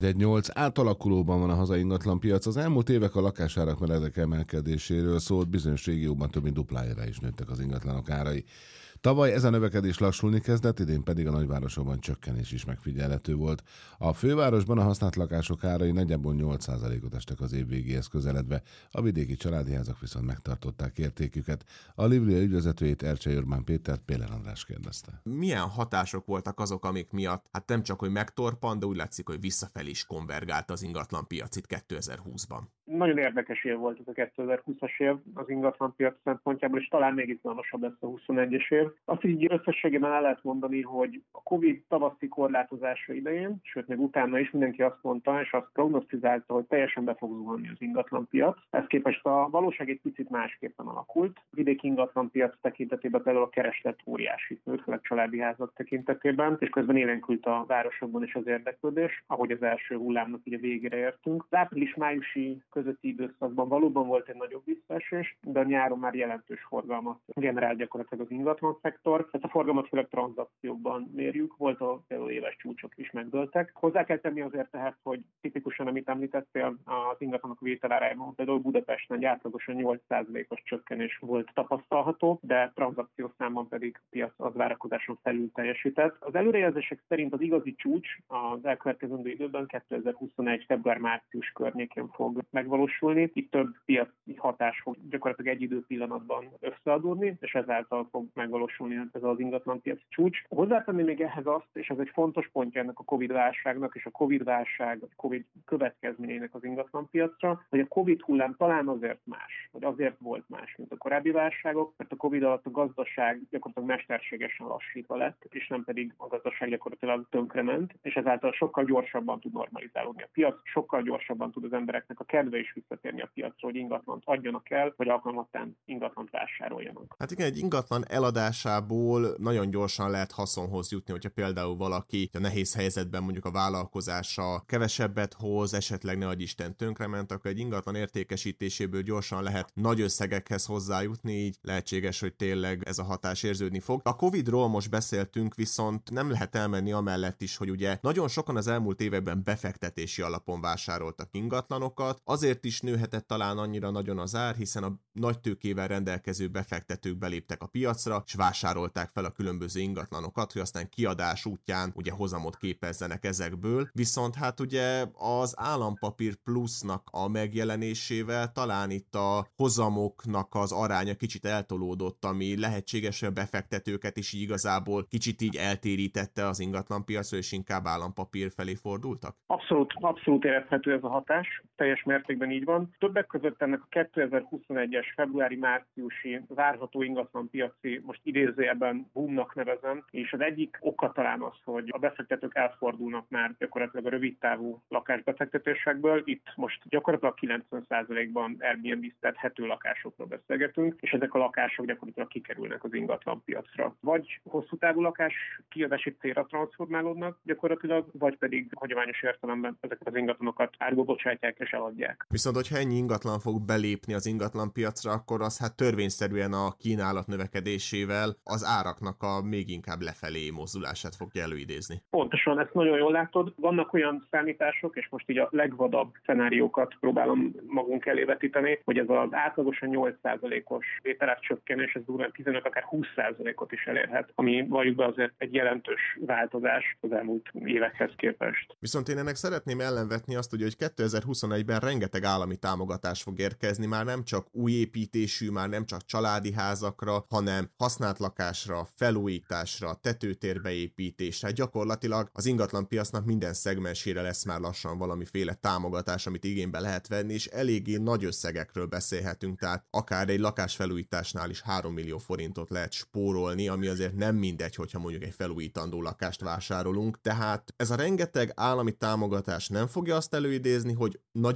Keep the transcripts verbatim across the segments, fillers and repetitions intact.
Egy nyolc átalakulóban van a hazai ingatlanpiac. Az elmúlt évek a lakásárak meredek emelkedéséről szólt, bizonyos régióban több mint duplájára is nőttek az ingatlanok árai. Tavaly ez a növekedés lassulni kezdett, idén pedig a nagyvárosokban csökkenés is megfigyelhető volt. A fővárosban a használt lakások árai nagyjából nyolc százalékot estek az év végéhez közeledve, a vidéki családi házak viszont megtartották értéküket. A Livlia ügyvezetőjét, Ercsei Orbán Pétert Péler András kérdezte. Milyen hatások voltak azok, amik miatt, hát nem csak, hogy megtorpan, de úgy látszik, hogy visszafelé is konvergált az ingatlanpiac itt kétezer-húszban. Nagyon érdekes év volt ez a kétezer-húszas év az ingatlanpiac szempontjából, és talán még izgalmasabb lesz a huszonegyes év. Azt így összességében el lehet mondani, hogy a Covid tavaszi korlátozása idején, sőt még utána is mindenki azt mondta, és azt prognosztizálta, hogy teljesen be fog zuhanni az ingatlanpiac. Ez képest a valóság egy picit másképpen alakult. A vidéki ingatlanpiac tekintetében például a kereslet óriási nőtt, főleg családi házak tekintetében, és közben élénkült a városokban is az érdeklődés, ahogy az első hullámnak így a végére értünk. Az április-májusi közötti időszakban valóban volt egy nagyobb visszaesés, de a nyáron már jelentős forgalmat generált gyakorlatilag az ingatlan szektor. Ezt a forgalmat főleg tranzakciókban mérjük, volt a például éves csúcsok is megdőltek. Hozzá kell tenni azért tehát, hogy tipikusan, amit említettél, az ingatlanok vételárájában például Budapesten egy átlagosan nyolc százalékos csökkenés volt tapasztalható, de tranzakciós számban pedig a piac az várakozáson felül teljesített. Az előrejelzések szerint az igazi csúcs az elkövetkezendő időben kétezer-huszonegy február-március környékén fog megvalósulni. Itt több piaci hatás fog gyakorlatilag egy időpillanatban összeadódni, és ezáltal fog megvalósulni ez az ingatlanpiaci csúcs. Hozzátenni még ehhez azt, és ez egy fontos pontja ennek a Covid-válságnak, és a Covid-válság, a Covid következményeinek az ingatlanpiacra, hogy a Covid hullám talán azért más, vagy azért volt más, mint a korábbi válságok, mert a Covid alatt a gazdaság gyakorlatilag mesterségesen lassítva lett, és nem pedig a gazdaság gyakorlatilag tönkrement, és ezáltal sokkal gyorsabban tud normalizálódni a piac, sokkal gyorsabban tud az embereknek a kedve is visszatérni a piacra, hogy ingatlant adjanak el, vagy alkalmattán ingatlant vásároljanak. Hát igen, egy ingatlan eladásából nagyon gyorsan lehet haszonhoz jutni, hogyha például valaki a nehéz helyzetben mondjuk a vállalkozása kevesebbet hoz, esetleg ne adj Isten tönkrement, akkor egy ingatlan értékesítéséből gyorsan lehet nagy összegekhez hozzájutni, így lehetséges, hogy tényleg ez a hatás érződni fog. A Covidról most beszéltünk, viszont nem lehet elmenni amellett is, hogy ugye nagyon sokan az elmúlt években befektetési alapon vásároltak ingatlanokat, azért is nőhetett talán annyira nagyon az ár, hiszen a nagy tőkével rendelkező befektetők beléptek a piacra, és vásárolták fel a különböző ingatlanokat, hogy aztán kiadás útján ugye hozamot képezzenek ezekből. Viszont hát ugye az állampapír plusznak a megjelenésével talán itt a hozamoknak az aránya kicsit eltolódott, ami lehetséges, hogy a befektetőket is így igazából kicsit így eltérítette az ingatlanpiacról, és inkább állampapír felé fordultak? Abszolút, abszolút érezhető ez a hatás, teljes mértékben így van. Többek között ennek a kétezer-huszonegyes februári-márciusi várható ingatlanpiaci, most idézőjelben boomnak nevezem, és az egyik oka talán az, hogy a befektetők elfordulnak már gyakorlatilag a rövidtávú lakásbefektetésekből. Itt most gyakorlatilag kilencven százalékban Airbnb-ztethető lakásokról beszélgetünk, és ezek a lakások gyakorlatilag kikerülnek az ingatlanpiacra. Vagy hosszú távú lakás kiadási célra transformálódnak gyakorlatilag, vagy pedig hagyományos értelemben ezeket az ingatlanokat árba bocsátják és eladják. Viszont, hogyha ennyi ingatlan fog belépni az ingatlanpiacra, akkor az hát törvényszerűen a kínálat növekedésével az áraknak a még inkább lefelé mozdulását fogja előidézni. Pontosan, ezt nagyon jól látod. Vannak olyan számítások, és most így a legvadabb szenáriókat próbálom magunk elé vetíteni, hogy ez az átlagosan nyolc százalékos vételár csökkenés, ez durván tizenöt, akár húsz százalékot is elérhet, ami valljuk be azért egy jelentős változás az elmúlt évekhez képest. Viszont én ennek szeretném ellenvetni azt, hogy kétezer-huszonegyben rengeteg állami támogatás fog érkezni, már nem csak új építésű, már nem csak családi házakra, hanem használt lakásra, felújításra, tetőtérbeépítésre. Gyakorlatilag az ingatlanpiacnak minden szegmensére lesz már lassan valamiféle támogatás, amit igénybe lehet venni, és eléggé nagy összegekről beszélhetünk, tehát akár egy lakásfelújításnál is három millió forintot lehet spórolni, ami azért nem mindegy, hogyha mondjuk egy felújítandó lakást vásárolunk. Tehát ez a rengeteg állami támogatás nem fogja azt előidézni, hogy nagyon megugró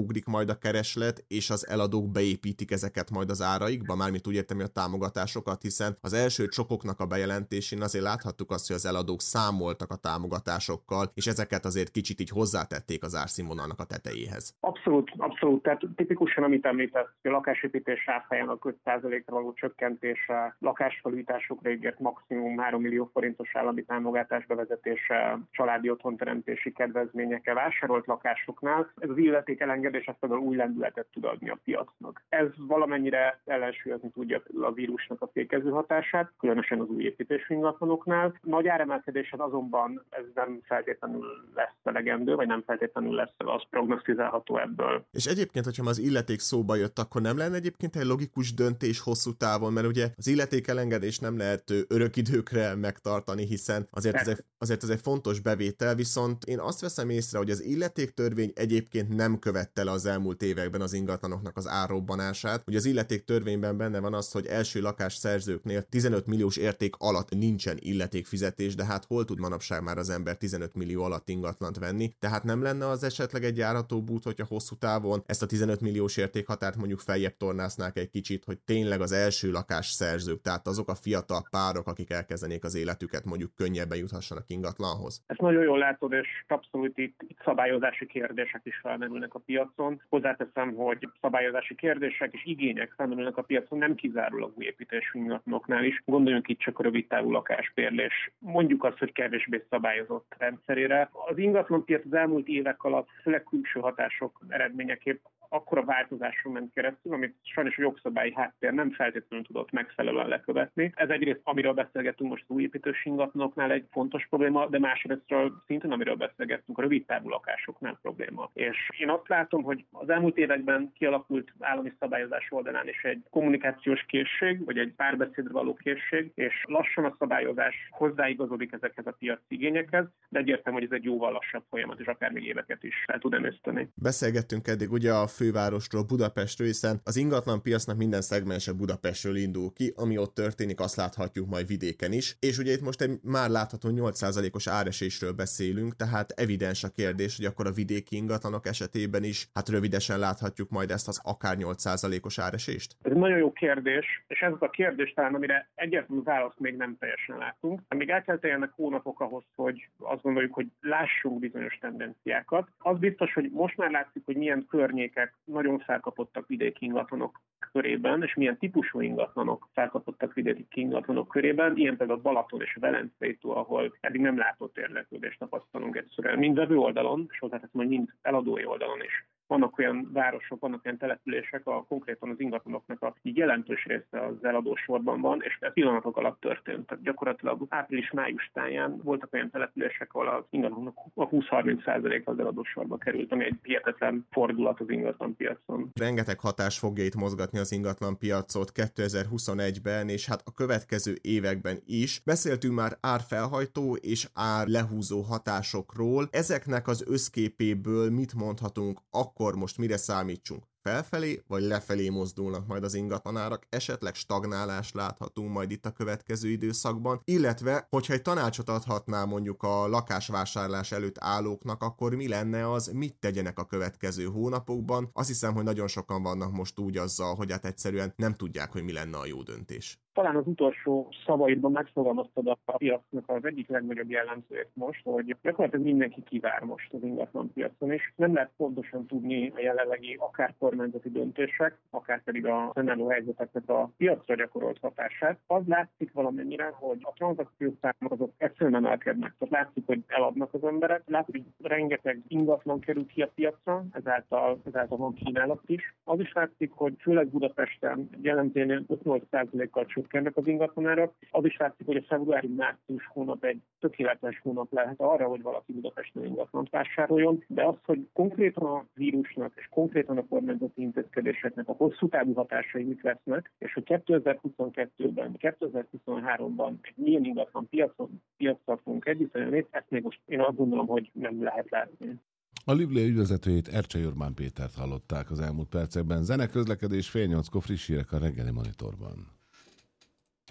ugrik majd a kereslet, és az eladók beépítik ezeket majd az áraikba, mármint úgy értem, hogy a támogatásokat, hiszen az első csokoknak a bejelentésén azért láthattuk azt, hogy az eladók számoltak a támogatásokkal, és ezeket azért kicsit így hozzátették az árszínvonalnak a tetejéhez. Abszolút, abszolút. Tehát tipikusan, amit említett, a lakásépítés árfolyának öt százalékra való csökkentése, lakásfelújításokra ígért maximum három millió forintos állami támogatás bevezetése, családi otthonteremtési kedvezményekkel vásárolt lakásoknál, ez az illeték elengedés ezt például új lendületet tud adni a piacnak. Ez valamennyire ellensúlyozni tudja a vírusnak a fékező hatását, különösen az új építésű ingatlanoknál. Nagy áremelkedésen azonban ez nem feltétlenül lesz elegendő, vagy nem feltétlenül lesz az prognosztizálható ebből. És egyébként, hogyha az illeték szóba jött, akkor nem lenne egyébként egy logikus döntés hosszú távon, mert ugye az illeték elengedés nem lehet örök időkre megtartani, hiszen azért ez, egy, azért ez egy fontos bevétel, viszont én azt veszem észre, hogy az illetéktörvény egyébként nem követte le az elmúlt években az ingatlanoknak az árrobbanását. Ugye az illetéktörvényben benne van az, hogy első lakásszerzőknél tizenöt milliós érték alatt nincsen illetékfizetés, de hát hol tud manapság már az ember tizenöt millió alatt ingatlant venni, tehát nem lenne az esetleg egy járhatóbb út, hogyha hosszú távon ezt a tizenöt milliós értékhatárt mondjuk feljebb tornásznák egy kicsit, hogy tényleg az első lakásszerzők, tehát azok a fiatal párok, akik elkezdenék az életüket, mondjuk könnyebben juthassanak ingatlanhoz. Ezt nagyon jól látod, és abszolút itt, itt szabályozási kérdések is felmerülnek a piacon. Hozzáteszem, hogy szabályozási kérdések és igények felmerülnek a piacon nem kizárólag új építésű ingatlanoknál is. Gondoljunk itt csak a rövidtávú lakásbérlés, mondjuk azt, hogy kevésbé szabályozott rendszerére. Az ingatlanpiac az elmúlt évek alatt főleg külső hatások eredményeképp akkora változáson ment keresztül, amit sajnos a jogszabályi háttér nem feltétlenül tudott megfelelően lekövetni. Ez egyrészt, amiről beszélgetünk most az új építős ingatlanoknál egy fontos probléma, de másrésztről szintén, amiről beszélgettünk, a rövidtávú lakásoknál probléma. És én azt látom, hogy az elmúlt években kialakult állami szabályozás oldalán is egy kommunikációs készség, vagy egy párbeszédre való készség, és lassan a szabályozás hozzáigazodik ezekhez a piaci igényekhez, de egyértelmű, hogy ez egy jóval lassabb folyamat, és akár még éveket is el tud emészteni. Beszélgettünk eddig ugye a fővárosról, Budapestről, hiszen az ingatlan piacnak minden szegmense Budapestről indul ki, ami ott történik, azt láthatjuk majd vidéken is. És ugye itt most egy már látható nyolc százalékos áresésről beszélünk, tehát evidens a kérdés, hogy akkor a vidéki ingatlanok esetében is, hát rövidesen láthatjuk majd ezt az akár nyolc százalékos áresést? Ez egy nagyon jó kérdés, és ez a kérdés talán, amire egyértelmű választ még nem teljesen látunk. Még el kell teljenek hónapok ahhoz, hogy azt gondoljuk, hogy lássunk bizonyos tendenciákat. Az biztos, hogy most már látszik, hogy milyen környékek nagyon felkapottak vidéki ingatlanok körében, és milyen típusú ingatlanok felkapottak vidéki ingatlanok körében, ilyen például Balaton és Velencei tó, ahol eddig nem látott érdeklődést tapasztalunk egyszerűen. Mind vevő oldalon, és hozzáteszem, hogy mind eladói oldalon is. Vannak olyan városok, vannak olyan települések, a konkrétan az ingatlanoknak a jelentős része az eladósorban van, és ez pillanatok alatt történt. Tehát gyakorlatilag április-május táján voltak olyan települések, ahol az ingatlanok a húsz-harminc százalék az eladósorba került, ami egy hihetetlen fordulat az ingatlanpiacon. Rengeteg hatás fogja itt mozgatni az ingatlanpiacot kétezer-huszonegyben, és hát a következő években is. Beszéltünk már árfelhajtó és ár lehúzó hatásokról. Ezeknek az összképéből mit mondhatunk, akkor most mire számítsunk? Felfelé vagy lefelé mozdulnak majd az ingatlanárak, esetleg stagnálást láthatunk majd itt a következő időszakban, illetve, hogyha egy tanácsot adhatná mondjuk a lakásvásárlás előtt állóknak, akkor mi lenne az, mit tegyenek a következő hónapokban? Azt hiszem, hogy nagyon sokan vannak most úgy azzal, hogy hát egyszerűen nem tudják, hogy mi lenne a jó döntés. Talán az utolsó szavaidban megfogalmaztad a piacnak az egyik legnagyobb jellemzőjét most, hogy gyakorlatilag mindenki kivár most az ingatlanpiacon, és nem lehet pontosan tudni a jelenlegi akár kormányzati döntések, akár pedig a fennálló helyzeteknek a piacra gyakorolt hatását. Az látszik valamennyire, hogy a tranzakciós számok azok egyszerűen emelkednek. Tehát látszik, hogy eladnak az emberek, látszik, hogy rengeteg ingatlan kerül ki a piacra, ezáltal, ezáltal van kínálat is. Az is látszik, hogy főleg Budapesten jelentően öt-nyolc százalékkal csökkennek az ingatlanárak. Az is látszik, hogy a februári-március hónap egy tökéletes hónap lehet arra, hogy valaki Budapesten ingatlant vásároljon, de az, hogy konkrétan a vírusnak és konkrétan a kormányzati intézkedéseknek a hosszú távú hatásai mit lesznek, és hogy kétezer-huszonkettőben, kétezer-huszonháromban milyen ingatlan piacon, piacon fogunk együtt lenni, ezt még most én azt gondolom, hogy nem lehet látni. A Livlé ügyvezetőjét, Ercsei Orbán Pétert hallották az elmúlt percekben. Zene, közlekedés, fél nyolckor friss hírek a Reggeli Monitorban.